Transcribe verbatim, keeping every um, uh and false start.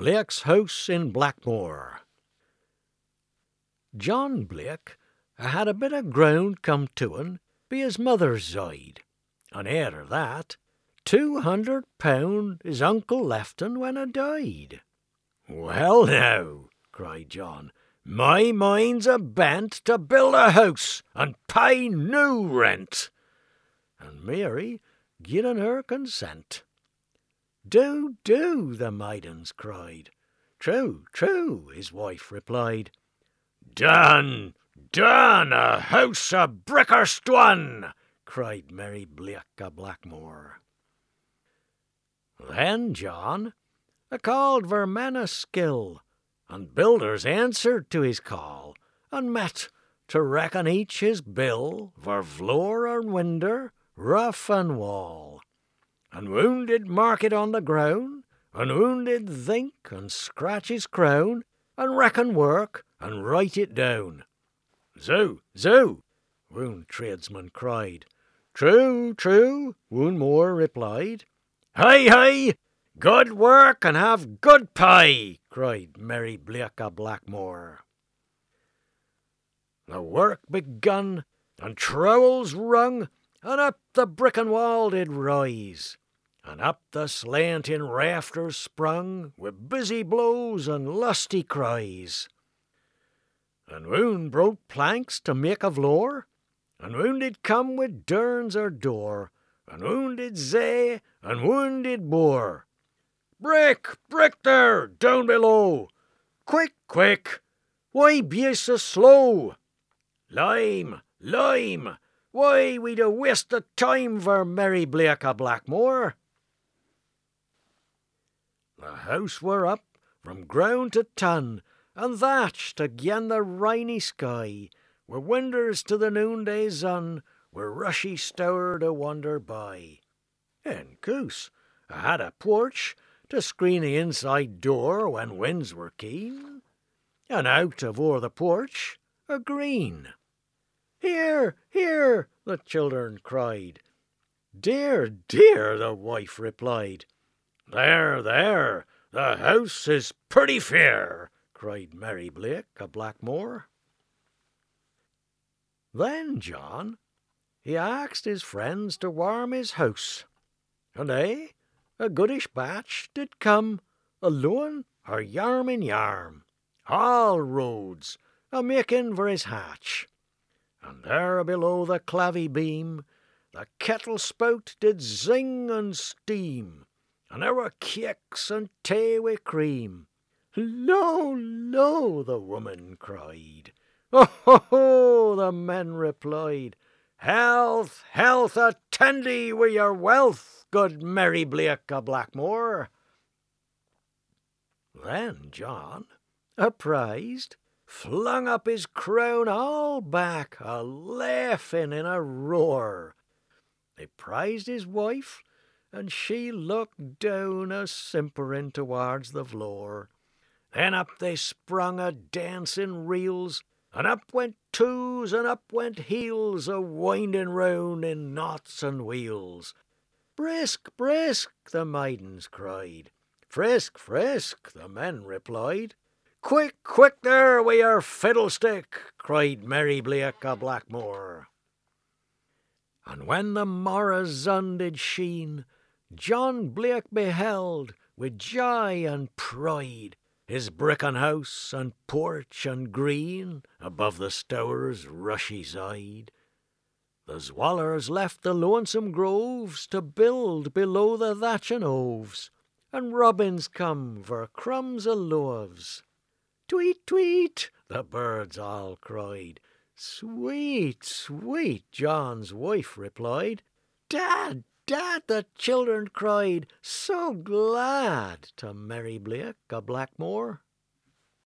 Blake's house in Blackmore. John Blake had a bit of ground come to un be his mother's side, and ere that, two hundred pound his uncle left un when a died. "Well now," cried John, "my mind's a bent to build a house and pay new rent." And Mary given her consent. "Do, do," the maidens cried. "True, true," his wife replied. "Done, done, a house of brick or stone," cried Mary Blake of Blackmore. Then John a called for men of skill, and builders answered to his call, and met to reckon each his bill for floor and winder, roof and wall. And wounded mark it on the ground, and wounded think and scratch his crown, and reckon work and write it down. "Zo, zo," one tradesman cried. "True, true," one more replied. "Hey, hey, good work and have good pay," cried Mary Blake of Blackmore. The work begun, and trowels rung, and up the bricken wall did rise, and up the slanting rafters sprung, with busy blows and lusty cries. And one broke planks to make a floor, and one did come with durns or door, and one did zay, and one did bore. "Brick, brick there, down below! Quick, quick, why be ye so slow? Lime, lime, why we do waste the time for Mary Blake of Blackmore?" The house were up from ground to ton, and thatched again the rainy sky, with winders to the noonday sun, with rushy stour to wander by. And coos I had a porch to screen the inside door when winds were keen, and out of o'er the porch a green. "Here, here," the children cried. "Dear, dear," the wife replied. "There, there, the house is pretty fair," cried Mary Blake of Blackmore. Then John he asked his friends to warm his house, and they, a goodish batch, did come, alone or yarm in yarm, all roads a making for his hatch. And there below the clavey beam the kettle spout did zing and steam, and there were cakes and tea wi' cream. "Lo, lo," the woman cried. "Oh, ho, ho," the men replied. "Health, health attend ye wi' your wealth, good Mary Blake of Blackmore." Then John, apprised, flung up his crown all back, a laughing in a roar. They prized his wife, and she looked down a simpering towards the floor. Then up they sprung a dancing reels, and up went twos and up went heels, a winding round in knots and wheels. "Brisk, brisk," the maidens cried. "Frisk, frisk," the men replied. "Quick, quick there wi' your fiddlestick," cried Mary Blake of Blackmore. And when the morrow's sun did sheen, John Blake beheld, with joy and pride, his bricken house and porch and green above the Stour's rushy side. The swallers left the lonesome groves to build below the thatching oves, and robins come for crumbs o' loaves. "Tweet, tweet," the birds all cried. "Sweet, sweet," John's wife replied. "Dad, Dad," the children cried, so glad, to Mary Blake of Blackmore.